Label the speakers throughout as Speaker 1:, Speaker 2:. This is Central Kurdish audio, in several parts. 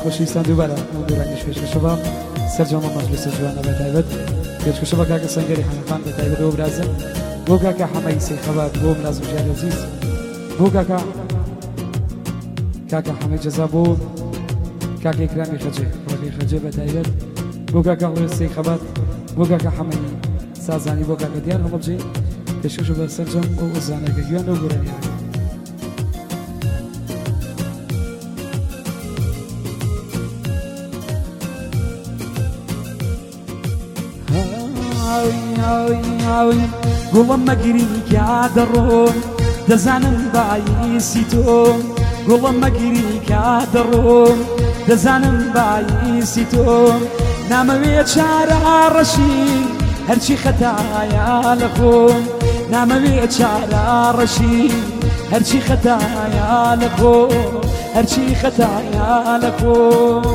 Speaker 1: خۆشەویستان دووبارە دوورانی پێشکەشەوە سەرجەمە مەجلیسە جوانە بەتایبەت پێشکەشەوە کاکە سەنگەری حەنەفان بەتایبەتەوە برازم بۆ کاکە حەمەی سەیخەبات بۆ مراز بژار عەزیز بۆ کاکە حەمەی جەزا بۆ کاکە ئیکرامی خەجێ ڕەبی خەجێ بەتایبەت بۆ کاکە هەڵوێ سەیخەبات بۆ کاکە حەمەی سازانی بۆ کاکە دیار هەڵەبجێ پێشکەشەوە سەرجەم بۆ زانەکە گوێن و گۆرانیان
Speaker 2: گوڵم مەگیری کا دەڕۆن دەزانم باییسی تۆ گوڵم مەگیری کا دەڕۆن دەزانم باییسی تۆ نامەوێ چارە ڕەشی هەرچی خەتایە لە خۆم نامەوێ چارە ڕەشی هەرچی خەتایە لە خۆم هەرچی خەتایە لە خۆم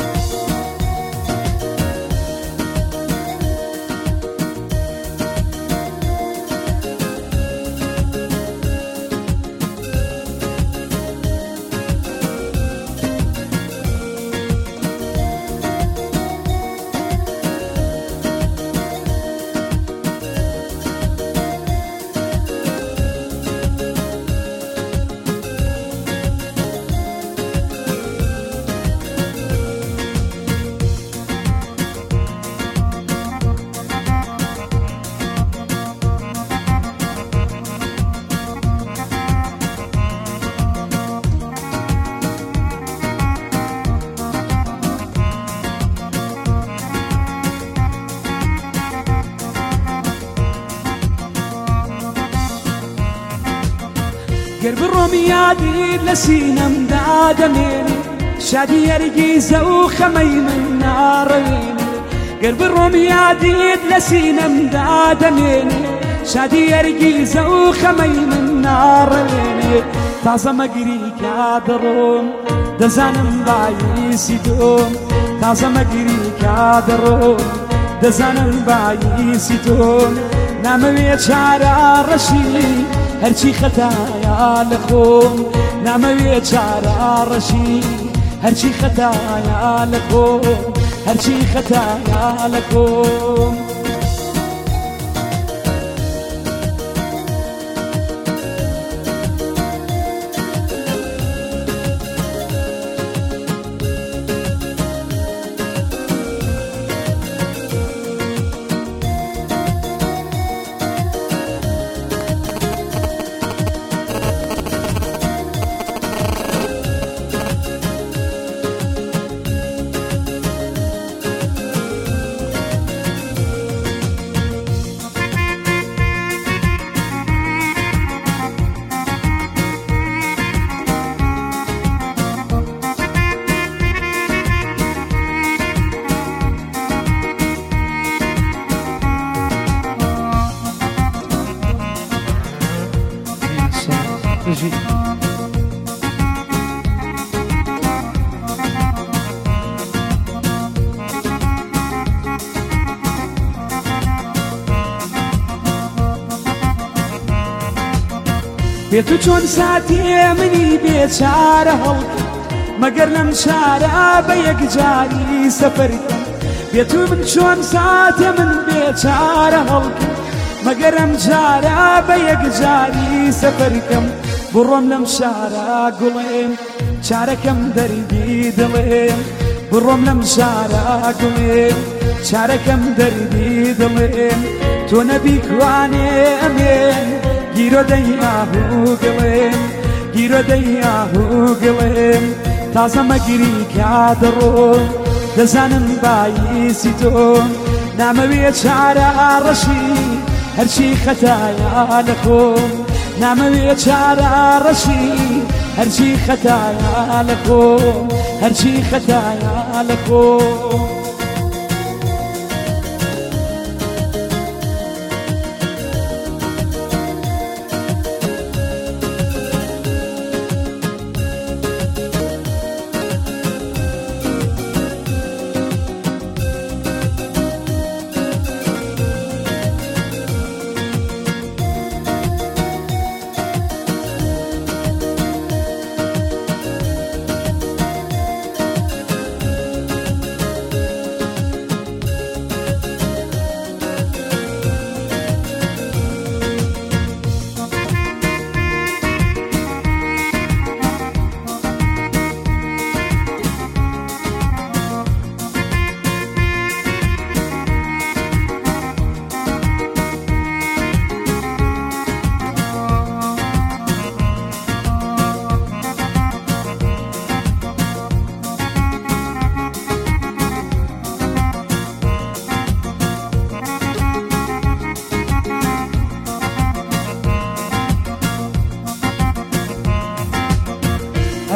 Speaker 2: گەر بڕۆم یادیت لە سینەمدا دەمێنێ شادی هەرگیزە و خەمەی من ناڕەوێنێ گەر بڕۆم یادیت لە سینەمدا دەمێنێ شادی هەرگیزە و خەمەی من ناڕەوێنێ تازە مەگیری کا دەڕۆم دەزانم باییسی تۆم تازە مەگیری کا دەڕۆم دەزانم باییسی تۆم نامەوێ چارە ڕەشی هەرچی خەتایە لە خۆم نامەوێ چارە ڕەشی هەرچی خەتایە لە خۆم هەرچی خەتایە لە خۆم بێت و چۆن ساتێ منی بێچارە هەڵکە مەگەر لەم شارە بە یەکجاری سەفەرکە بێت و من چۆن ساتێ من بێچارە هەڵکە مەگەر ئەم جارە بە یەکجاری سەفەرکەم بڕۆم لەم شارە گوڵێم چارەکەم دەردی دڵێم بڕۆم لەم شارە گوڵێم چارەکەم دەردی دڵێم تۆ نەبیکوانێ ئەمێن گیرۆ دەیاهوو گڵێم گیرۆ دەیاهوو گڵێم تازە مەگیری کا دەڕۆم دەزانم باییسی تۆ نامەوێ چارە ڕەشی هەرچی خەتایە لە خۆم نامەوێ چارە ڕەشی هەرچی خەتایە لە خۆم هەرچی خەتایە لە خۆم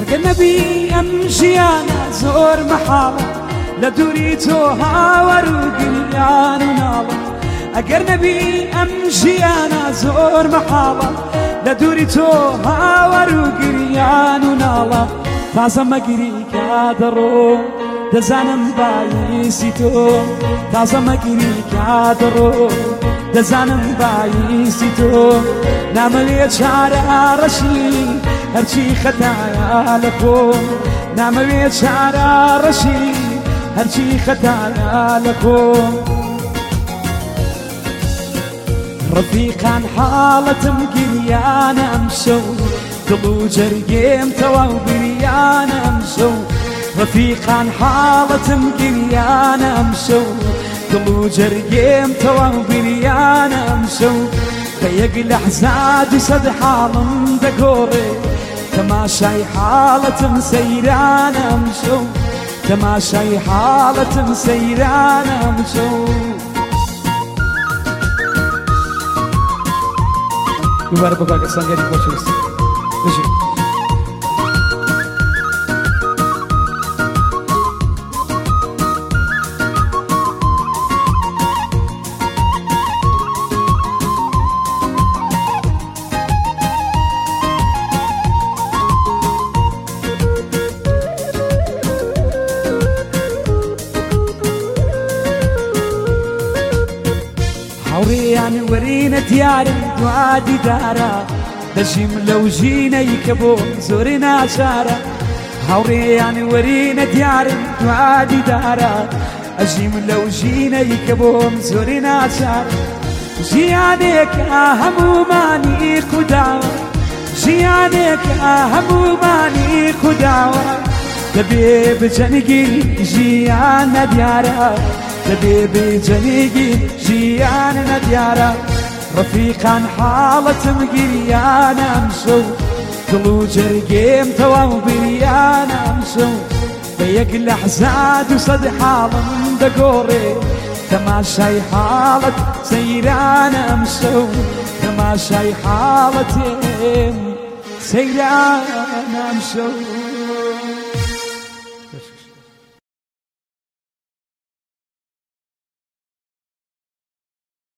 Speaker 2: ئەگەر نەبی ئەم ژیانە زۆر مەحاڵە لە دووری تۆ هاوەر و گریان و ناڵە ئەگەر نەبی ئەم ژیانە زۆر مەحاڵە لە دووری تۆ هاوەر و گریان و ناڵە تازە مەگیری کادەڕۆ دەزانم بایسی تۆ تازە مەگیری کادەڕۆ دەزانم بایسی تۆ نامەوێ چارە ڕەشی هەرچی خەتایە لە کۆ نامەوێ چارە ڕەشی هەرچی خەتایە لە کۆ ڕەفیقان حاڵەتم گریانە ئەم شەو دڵ و جەرگێم تەواو بریانە ئەم شەو ڕەفیقان حاڵەتم گریانە ئەم شەو دڵ و جەرگێم تەواو بریانە ئەم شەو بە یەک لەحزات و سەد حاڵم دەگۆڕێ تەماشای حاڵەتم سەیرانە ئەم شەو تەماشای حاڵەتم سەیرانە ئەم شەو
Speaker 1: دوباره بۆ کاکە سەنگەری خۆشەویست بژین
Speaker 2: هاوڕێیان وەرینە دیارم دوا دیدارە دەژیم لەو ژینەی کە بۆم زۆری ناچارە هاوڕێیان وەرینە دیارم دوا دیدارە ئەژیم لەو ژینەی کە بۆم زۆری ناچارە ژیانێکە هەمومانی خودداوە ژیانێکە هەمومانی خودداوە دەبێ بجەنگی ژیان نەدیارە دەبێ بجەنگی ژیان نەدیارە ڕەفیقان حاڵەتم گریانە ئەم شەو دڵ و جەرگێم تەواو بریانە ئەم شەو بە یەک لەحزات و سەد حاڵم دەگۆڕێ تەماشای حاڵەت سەیرانە ئەم شەو تەماشای حاڵەتێم سەیرانە ئەم شەو